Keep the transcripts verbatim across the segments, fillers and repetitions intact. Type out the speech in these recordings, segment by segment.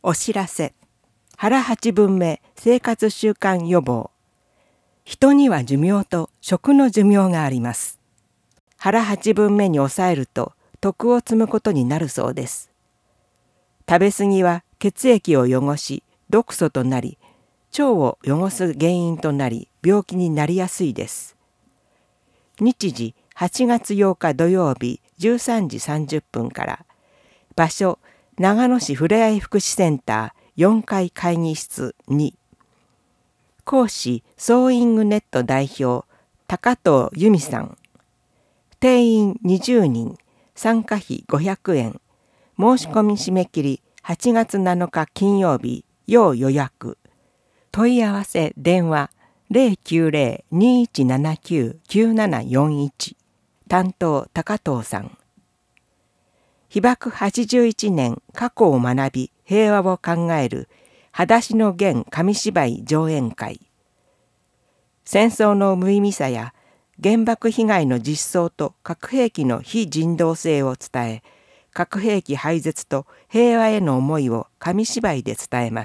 お知らせ。腹八分目生活習慣予防。人には寿命と食の寿命があります。腹八分目に抑えると徳を積むことになるそうです。食べ過ぎは血液を汚し毒素となり、腸を汚す原因となり病気になりやすいです。日時はちがつようか土曜日じゅうさんじさんじゅっぷんから。場所長野市ふれあい福祉センターよんかい会議室に。講師ソーイングネット代表高藤由美さん。定員にじゅうにん、参加費ごひゃくえん。申し込み締め切りはちがつなのか金曜日、要予約。問い合わせ電話 ゼロきゅうゼロ にいちななきゅう きゅうななよんいち。担当高藤さん。被爆はちじゅういちねん過去を学び平和を考える裸足のゲン紙芝居上演会。戦争の無意味さや原爆被害の実相と核兵器の非人道性を伝え、核兵器廃絶と平和への思いを紙芝居で伝えます。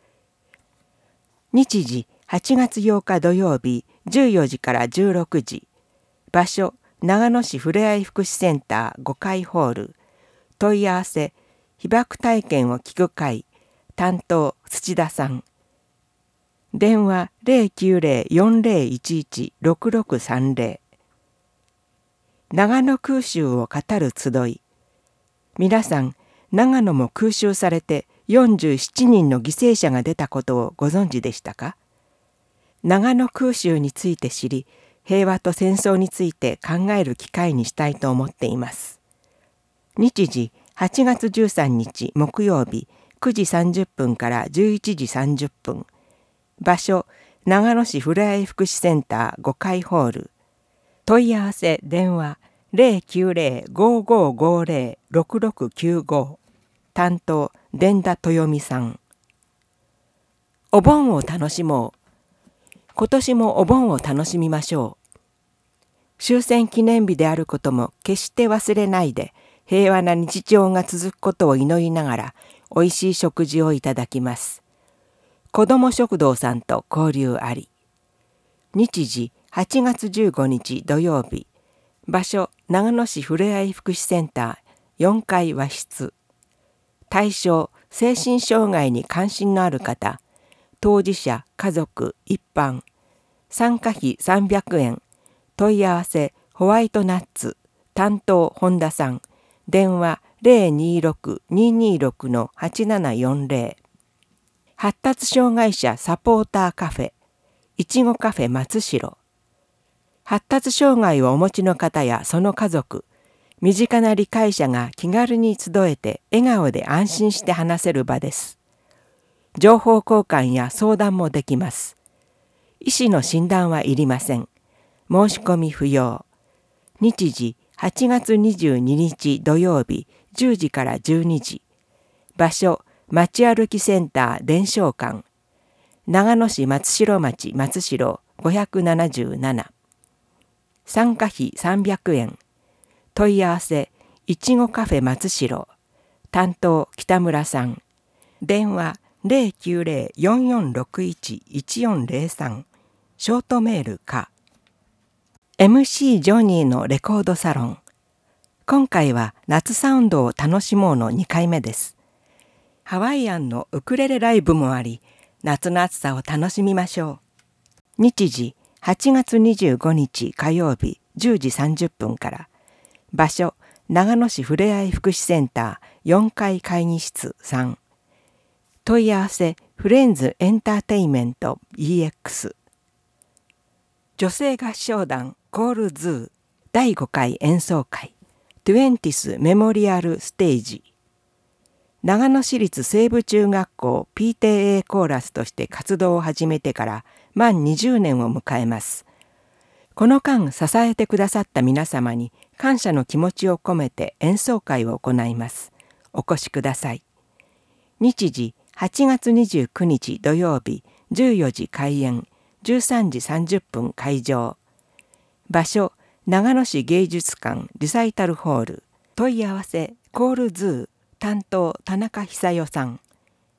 日時はちがつようか土曜日じゅうよじからじゅうろくじ。場所長野市ふれあい福祉センターごかいホール。問い合わせ被爆体験を聞く会。担当土田さん。電話 ゼロきゅうゼロ よんゼロいちいち ろくろくさんゼロ。長野空襲を語る集い。皆さん、長野も空襲されてよんじゅうななにんの犠牲者が出たことをご存知でしたか？長野空襲について知り、平和と戦争について考える機会にしたいと思っています。日時はちがつじゅうさんにち木曜日くじさんじゅっぷんからじゅういちじさんじゅっぷん。場所長野市ふれあい福祉センターごかいホール。問い合わせ電話 ゼロきゅうゼロ ごごごゼロ ろくろくきゅうご。担当伝田豊美さん。お盆を楽しもう。今年もお盆を楽しみましょう。終戦記念日であることも決して忘れないで、平和な日常が続くことを祈りながら、おいしい食事をいただきます。子ども食堂さんと交流あり。日時はちがつじゅうごにち土曜日。場所長野市ふれあい福祉センターよんかい和室。対象精神障害に関心のある方、当事者家族一般。参加費さんびゃくえん。問い合わせホワイトナッツ。担当本田さん。電話 ゼロにろく ににろく はちななよんゼロ。発達障害者サポーターカフェいちごカフェ松代。発達障害をお持ちの方やその家族、身近な理解者が気軽に集えて笑顔で安心して話せる場です。情報交換や相談もできます。医師の診断はいりません。申し込み不要。日時はちがつにじゅうににち土曜日じゅうじからじゅうにじ。場所街歩きセンター伝承館。長野市松代町松代ごひゃくななじゅうなな。参加費さんびゃくえん。問い合わせいちごカフェ松代。担当北村さん。電話 ゼロきゅうゼロ よんよんろくいち いちよんゼロさん。ショートメールか。エムシー ジョニーのレコードサロン。今回は夏サウンドを楽しもうのにかいめです。ハワイアンのウクレレライブもあり、夏の暑さを楽しみましょう。日時はちがつにじゅうごにち火曜日じゅうじさんじゅっぷんから。場所長野市ふれあい福祉センターよんかい会議室さん。問い合わせフレンズエンターテイメント イーエックス。女性合唱団コールズーだいごかい演奏会トゥエンティスメモリアルステージ。長野市立西部中学校 ピーティーエー コーラスとして活動を始めてから満にじゅうねんを迎えます。この間支えてくださった皆様に感謝の気持ちを込めて演奏会を行います。お越しください。日時はちがつにじゅうくにち土曜日じゅうよじ開演じゅうさんじさんじゅっぷん会場。場所長野市芸術館リサイタルホール。問い合わせコールズー担当田中久代さん。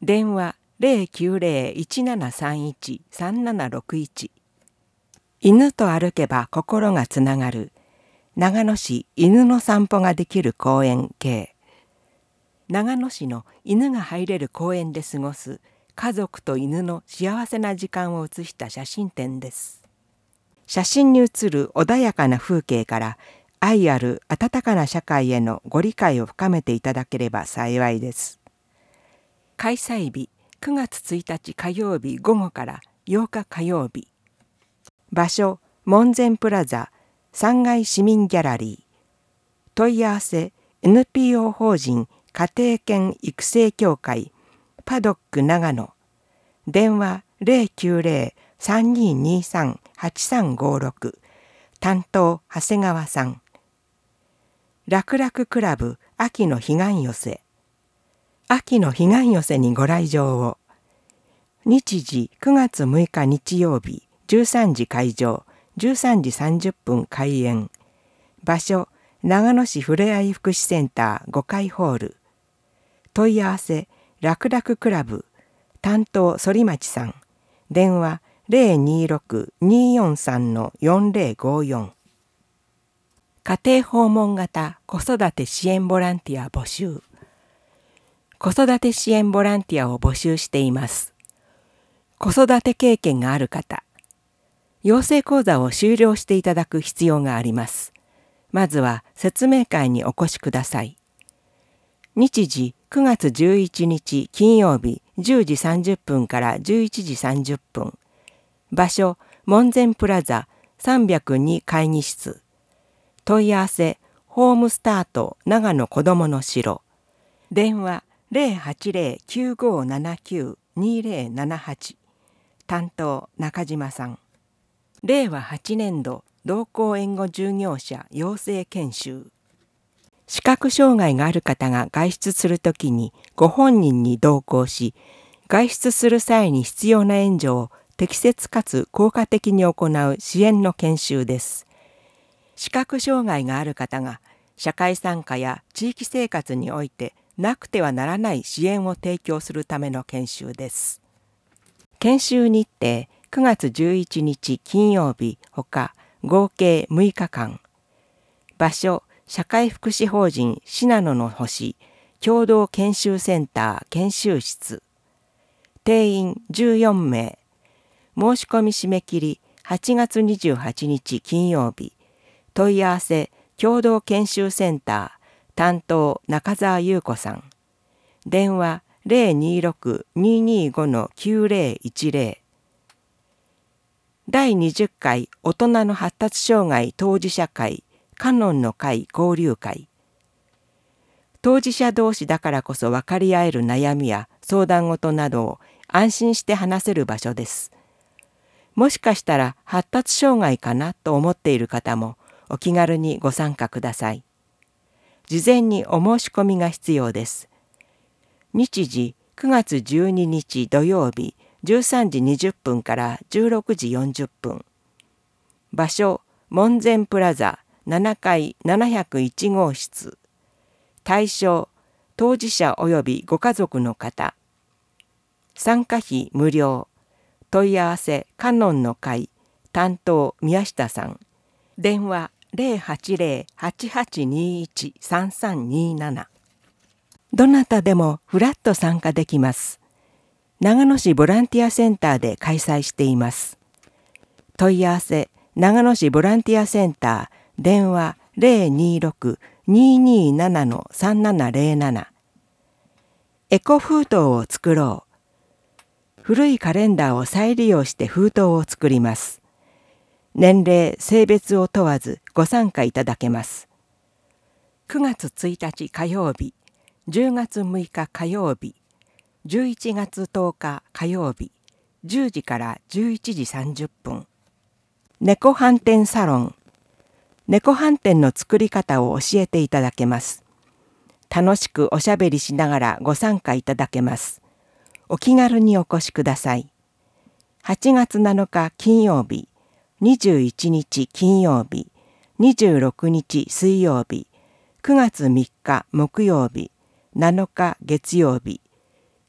電話 ゼロきゅうゼロ いちななさんいち さんななろくいち。犬と歩けば心がつながる長野市犬の散歩ができる公園系。長野市の犬が入れる公園で過ごす家族と犬の幸せな時間を写した写真展です。写真に写る穏やかな風景から愛ある温かな社会へのご理解を深めていただければ幸いです。開催日くがつついたち火曜日午後からようか火曜日。場所門前プラザさんがい市民ギャラリー。問い合わせ エヌピーオー 法人家庭犬育成協会パドック長野。電話 ゼロきゅうゼロ さんにーにーさん はちさんごろく。担当長谷川さん。楽々クラブ秋の彼岸寄せ。秋の彼岸寄せにご来場を。日時くがつむいか日曜日じゅうさんじ開場、じゅうさんじさんじゅっぷん開演。場所長野市ふれあい福祉センターごかいホール。問い合わせ楽々クラブ担当反町さん。電話 ゼロにーろく にーよんさん よんゼロごよん。家庭訪問型子育て支援ボランティア募集。子育て支援ボランティアを募集しています。子育て経験がある方、養成講座を修了していただく必要があります。まずは説明会にお越しください。日時くがつじゅういちにち金曜日じゅうじさんじゅっぷんからじゅういちじさんじゅっぷん。場所門前プラザさんびゃくに会議室。問い合わせホームスタート長野子どもの城。電話 ゼロはちゼロ きゅうごななきゅう にゼロななはち。担当中島さん。れいわはちねんど同行援護従業者養成研修。視覚障害がある方が外出するときにご本人に同行し、外出する際に必要な援助を適切かつ効果的に行う支援の研修です。視覚障害がある方が社会参加や地域生活においてなくてはならない支援を提供するための研修です。研修日程くがつじゅういちにち金曜日ほか合計むいかかん。場所社会福祉法人信濃の星共同研修センター研修室。定員じゅうよんめい。申し込み締め切りはちがつにじゅうはちにち金曜日。問い合わせ共同研修センター担当中澤優子さん。電話 ゼロにーろく にーにーご きゅうゼロいちゼロ。だいにじゅっかい大人の発達障害当事者会カノンの会交流会。当事者同士だからこそ分かり合える悩みや相談事などを安心して話せる場所です。もしかしたら発達障害かなと思っている方もお気軽にご参加ください。事前にお申し込みが必要です。日時くがつじゅうににち土曜日じゅうさんじにじゅっぷんからじゅうろくじよんじゅっぷん。場所門前プラザななかいななひゃくいちごうしつ。対象当事者及びご家族の方。参加費無料。問い合わせカノンの会担当宮下さん。電話 ゼロはちゼロ はちはちにいち さんさんにーなな。どなたでもフラッと参加できます。長野市ボランティアセンターで開催しています。問い合わせ長野市ボランティアセンター電話 ゼロにーろく にーにーなな さんななゼロなな。エコ封筒を作ろう。古いカレンダーを再利用して封筒を作ります。年齢、性別を問わずご参加いただけます。くがつついたち火曜日、じゅうがつむいか火曜日、じゅういちがつとおか火曜日、じゅうじからじゅういちじさんじゅっぷん。猫飯店サロン。猫飯店の作り方を教えていただけます。楽しくおしゃべりしながらご参加いただけます。お気軽にお越しください。はちがつなのか金曜日、にじゅういちにち金曜日、にじゅうろくにち水曜日、くがつみっか木曜日、なのか月曜日、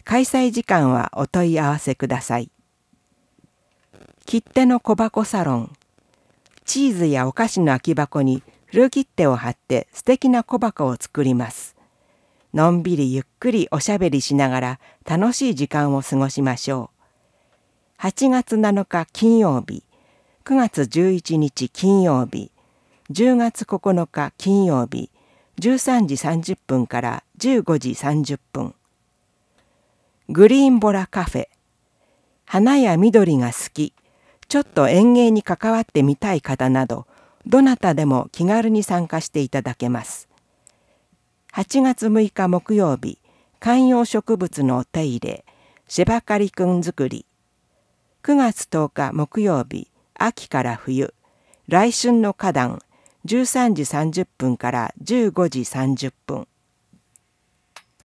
開催時間はお問い合わせください。切手の小箱サロン。チーズやお菓子の空き箱に古切手を貼って素敵な小箱を作ります。のんびりゆっくりおしゃべりしながら楽しい時間を過ごしましょう。はちがつなのか金曜日、くがつじゅういちにち金曜日、じゅうがつここのか金曜日、じゅうさんじさんじゅっぷんからじゅうごじさんじゅっぷん。グリーンボラカフェ。花や緑が好き、ちょっと園芸に関わってみたい方など、どなたでも気軽に参加していただけます。はちがつむいか木曜日、観葉植物のお手入れ、芝刈りくん作り。くがつとおか木曜日、秋から冬、来春の花壇、じゅうさんじさんじゅっぷんからじゅうごじさんじゅっぷん。